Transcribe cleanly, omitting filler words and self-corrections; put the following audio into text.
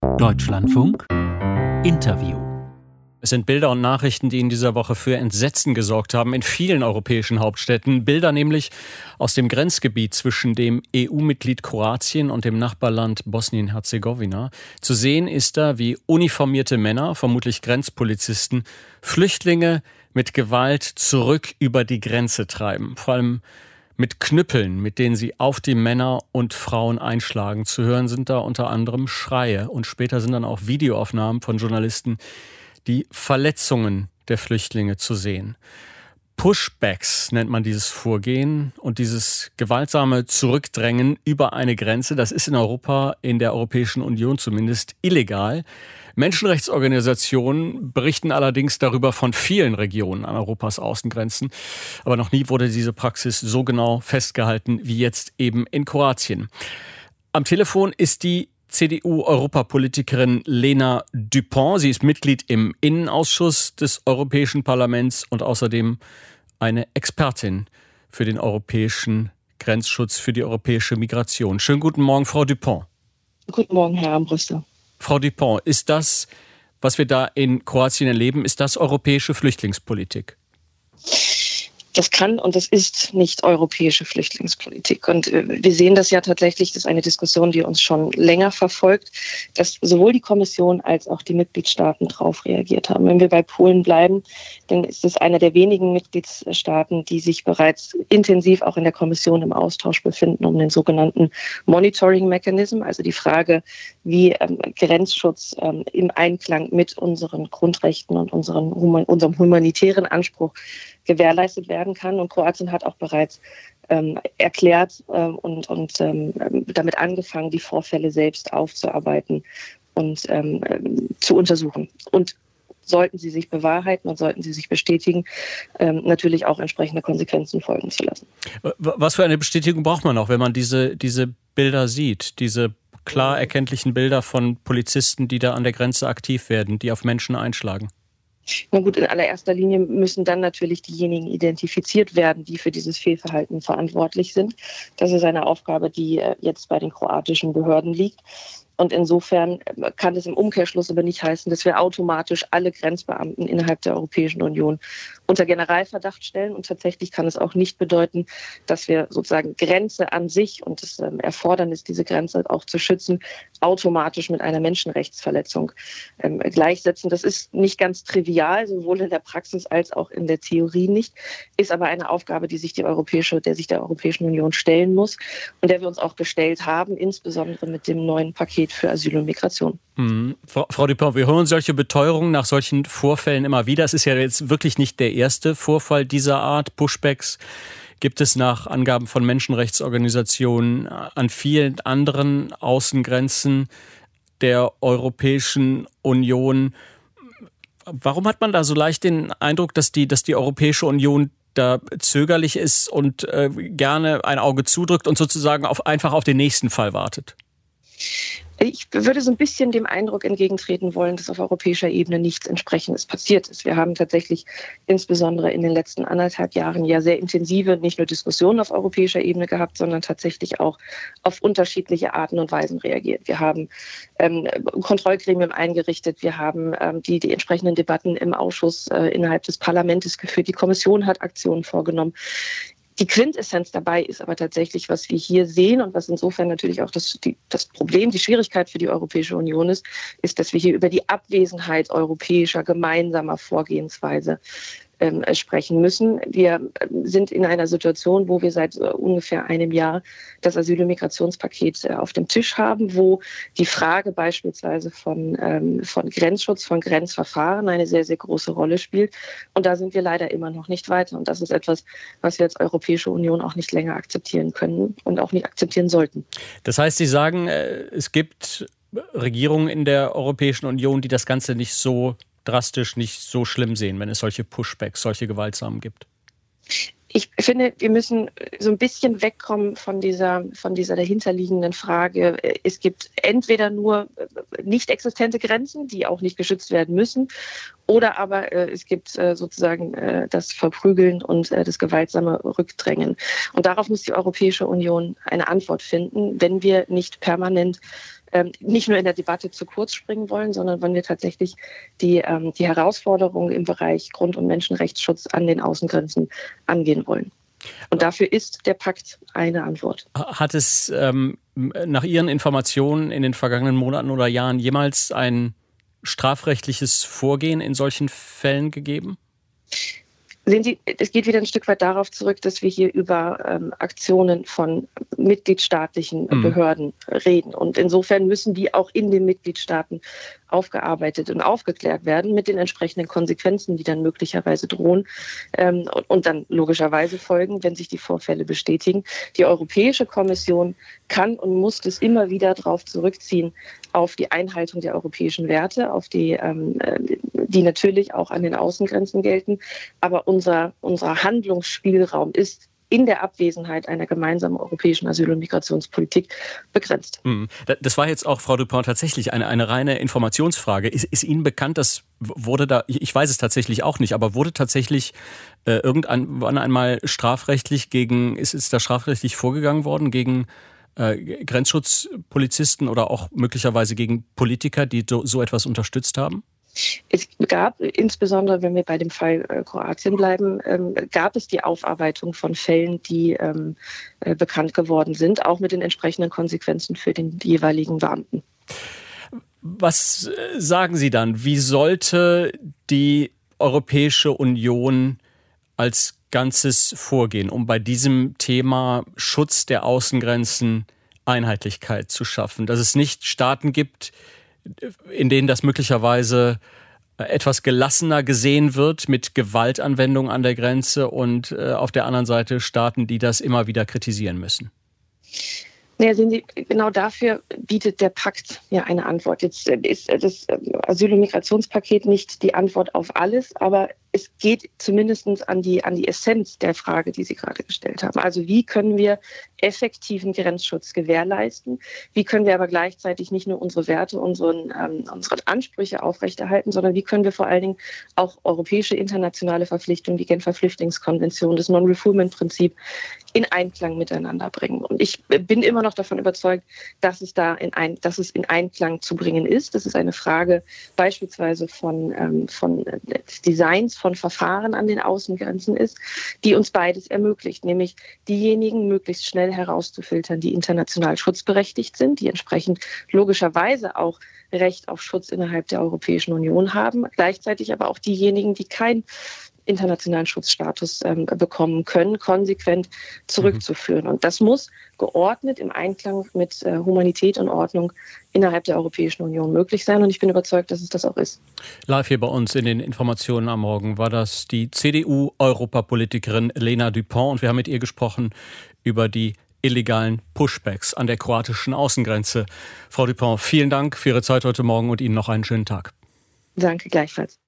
Deutschlandfunk Interview. Es sind Bilder und Nachrichten, die in dieser Woche für Entsetzen gesorgt haben in vielen europäischen Hauptstädten. Bilder nämlich aus dem Grenzgebiet zwischen dem EU-Mitglied Kroatien und dem Nachbarland Bosnien-Herzegowina. Zu sehen ist da, wie uniformierte Männer, vermutlich Grenzpolizisten, Flüchtlinge mit Gewalt zurück über die Grenze treiben. Vor allem mit Knüppeln, mit denen sie auf die Männer und Frauen einschlagen. Zu hören sind da unter anderem Schreie. Und später sind dann auch Videoaufnahmen von Journalisten, die Verletzungen der Flüchtlinge zu sehen. Pushbacks nennt man dieses Vorgehen und dieses gewaltsame Zurückdrängen über eine Grenze. Das ist in Europa, in der Europäischen Union zumindest, illegal. Menschenrechtsorganisationen berichten allerdings darüber von vielen Regionen an Europas Außengrenzen. Aber noch nie wurde diese Praxis so genau festgehalten wie jetzt eben in Kroatien. Am Telefon ist die CDU-Europapolitikerin Lena Düpont. Sie ist Mitglied im Innenausschuss des Europäischen Parlaments und außerdem eine Expertin für den europäischen Grenzschutz, für die europäische Migration. Schönen guten Morgen, Frau Düpont. Guten Morgen, Herr Armbruster. Frau Düpont, ist das, was wir da in Kroatien erleben, ist das europäische Flüchtlingspolitik? Das kann und das ist nicht europäische Flüchtlingspolitik. Und wir sehen das ja tatsächlich, das ist eine Diskussion, die uns schon länger verfolgt, dass sowohl die Kommission als auch die Mitgliedstaaten darauf reagiert haben. Wenn wir bei Polen bleiben, dann ist es einer der wenigen Mitgliedstaaten, die sich bereits intensiv auch in der Kommission im Austausch befinden, um den sogenannten Monitoring Mechanism, also die Frage, wie Grenzschutz im Einklang mit unseren Grundrechten und unserem humanitären Anspruch gewährleistet werden kann. Und Kroatien hat auch bereits erklärt und damit angefangen, die Vorfälle selbst aufzuarbeiten und zu untersuchen. Und sollten sie sich bewahrheiten und sollten sie sich bestätigen, natürlich auch entsprechende Konsequenzen folgen zu lassen. Was für eine Bestätigung braucht man noch, wenn man diese Bilder sieht, diese klar erkenntlichen Bilder von Polizisten, die da an der Grenze aktiv werden, die auf Menschen einschlagen? Na gut, in allererster Linie müssen dann natürlich diejenigen identifiziert werden, die für dieses Fehlverhalten verantwortlich sind. Das ist eine Aufgabe, die jetzt bei den kroatischen Behörden liegt. Und insofern kann es im Umkehrschluss aber nicht heißen, dass wir automatisch alle Grenzbeamten innerhalb der Europäischen Union unter Generalverdacht stellen. Und tatsächlich kann es auch nicht bedeuten, dass wir sozusagen Grenze an sich und das Erfordernis, diese Grenze auch zu schützen, automatisch mit einer Menschenrechtsverletzung gleichsetzen. Das ist nicht ganz trivial, sowohl in der Praxis als auch in der Theorie nicht, ist aber eine Aufgabe, der sich der Europäischen Union stellen muss und der wir uns auch gestellt haben, insbesondere mit dem neuen Paket für Asyl und Migration. Frau Düpont, wir hören solche Beteuerungen nach solchen Vorfällen immer wieder. Es ist ja jetzt wirklich nicht der erste Vorfall dieser Art. Pushbacks gibt es nach Angaben von Menschenrechtsorganisationen an vielen anderen Außengrenzen der Europäischen Union. Warum hat man da so leicht den Eindruck, dass die Europäische Union da zögerlich ist und gerne ein Auge zudrückt und sozusagen einfach auf den nächsten Fall wartet? Ich würde so ein bisschen dem Eindruck entgegentreten wollen, dass auf europäischer Ebene nichts Entsprechendes passiert ist. Wir haben tatsächlich insbesondere in den letzten 1,5 Jahren ja sehr intensive, nicht nur Diskussionen auf europäischer Ebene gehabt, sondern tatsächlich auch auf unterschiedliche Arten und Weisen reagiert. Wir haben Kontrollgremien eingerichtet, wir haben die entsprechenden Debatten im Ausschuss innerhalb des Parlaments geführt, die Kommission hat Aktionen vorgenommen. Die Quintessenz dabei ist aber tatsächlich, was wir hier sehen und was insofern natürlich auch das Problem, die Schwierigkeit für die Europäische Union ist, dass wir hier über die Abwesenheit europäischer gemeinsamer Vorgehensweise sprechen müssen. Wir sind in einer Situation, wo wir seit ungefähr einem Jahr das Asyl- und Migrationspaket auf dem Tisch haben, wo die Frage beispielsweise von Grenzschutz, von Grenzverfahren eine sehr, sehr große Rolle spielt. Und da sind wir leider immer noch nicht weiter. Und das ist etwas, was wir als Europäische Union auch nicht länger akzeptieren können und auch nicht akzeptieren sollten. Das heißt, Sie sagen, es gibt Regierungen in der Europäischen Union, die das Ganze nicht so drastisch, nicht so schlimm sehen, wenn es solche Pushbacks, solche Gewaltsamen gibt? Ich finde, wir müssen so ein bisschen wegkommen von dieser dahinterliegenden Frage. Es gibt entweder nur nicht existente Grenzen, die auch nicht geschützt werden müssen, oder aber es gibt sozusagen das Verprügeln und das gewaltsame Rückdrängen. Und darauf muss die Europäische Union eine Antwort finden, wenn wir nicht permanent nicht nur in der Debatte zu kurz springen wollen, sondern wenn wir tatsächlich die Herausforderungen im Bereich Grund- und Menschenrechtsschutz an den Außengrenzen angehen wollen. Und dafür ist der Pakt eine Antwort. Hat es nach Ihren Informationen in den vergangenen Monaten oder Jahren jemals ein strafrechtliches Vorgehen in solchen Fällen gegeben? Sehen Sie, es geht wieder ein Stück weit darauf zurück, dass wir hier über Aktionen von mitgliedstaatlichen Behörden reden. Und insofern müssen die auch in den Mitgliedstaaten aufgearbeitet und aufgeklärt werden mit den entsprechenden Konsequenzen, die dann möglicherweise drohen und dann logischerweise folgen, wenn sich die Vorfälle bestätigen. Die Europäische Kommission kann und muss es immer wieder darauf zurückziehen, auf die Einhaltung der europäischen Werte, auf die natürlich auch an den Außengrenzen gelten. Aber unser Handlungsspielraum ist in der Abwesenheit einer gemeinsamen europäischen Asyl- und Migrationspolitik begrenzt. Das war jetzt auch, Frau Dupont, tatsächlich eine reine Informationsfrage. Ist Ihnen bekannt, dass ich weiß es tatsächlich auch nicht, aber wurde tatsächlich irgendwann einmal strafrechtlich ist da strafrechtlich vorgegangen worden gegen Grenzschutzpolizisten oder auch möglicherweise gegen Politiker, die so etwas unterstützt haben? Es gab, insbesondere wenn wir bei dem Fall Kroatien bleiben, gab es die Aufarbeitung von Fällen, die bekannt geworden sind, auch mit den entsprechenden Konsequenzen für den jeweiligen Beamten. Was sagen Sie dann? Wie sollte die Europäische Union als Ganzes vorgehen, um bei diesem Thema Schutz der Außengrenzen Einheitlichkeit zu schaffen? Dass es nicht Staaten gibt, in denen das möglicherweise etwas gelassener gesehen wird mit Gewaltanwendung an der Grenze und auf der anderen Seite Staaten, die das immer wieder kritisieren müssen? Naja, sehen Sie, genau dafür bietet der Pakt ja eine Antwort. Jetzt ist das Asyl- und Migrationspaket nicht die Antwort auf alles, aber es geht zumindest an die Essenz der Frage, die Sie gerade gestellt haben. Also wie können wir effektiven Grenzschutz gewährleisten? Wie können wir aber gleichzeitig nicht nur unsere Werte, unsere Ansprüche aufrechterhalten, sondern wie können wir vor allen Dingen auch europäische internationale Verpflichtungen, die Genfer Flüchtlingskonvention, das Non-Refoulement-Prinzip in Einklang miteinander bringen? Und ich bin immer noch davon überzeugt, dass es in Einklang zu bringen ist. Das ist eine Frage beispielsweise von Designs, von Verfahren an den Außengrenzen ist, die uns beides ermöglicht, nämlich diejenigen möglichst schnell herauszufiltern, die international schutzberechtigt sind, die entsprechend logischerweise auch Recht auf Schutz innerhalb der Europäischen Union haben, gleichzeitig aber auch diejenigen, die keinen internationalen Schutzstatus bekommen können, konsequent zurückzuführen. Und das muss geordnet im Einklang mit Humanität und Ordnung innerhalb der Europäischen Union möglich sein. Und ich bin überzeugt, dass es das auch ist. Live hier bei uns in den Informationen am Morgen war das die CDU-Europapolitikerin Lena Dupont. Und wir haben mit ihr gesprochen über die illegalen Pushbacks an der kroatischen Außengrenze. Frau Dupont, vielen Dank für Ihre Zeit heute Morgen und Ihnen noch einen schönen Tag. Danke, gleichfalls.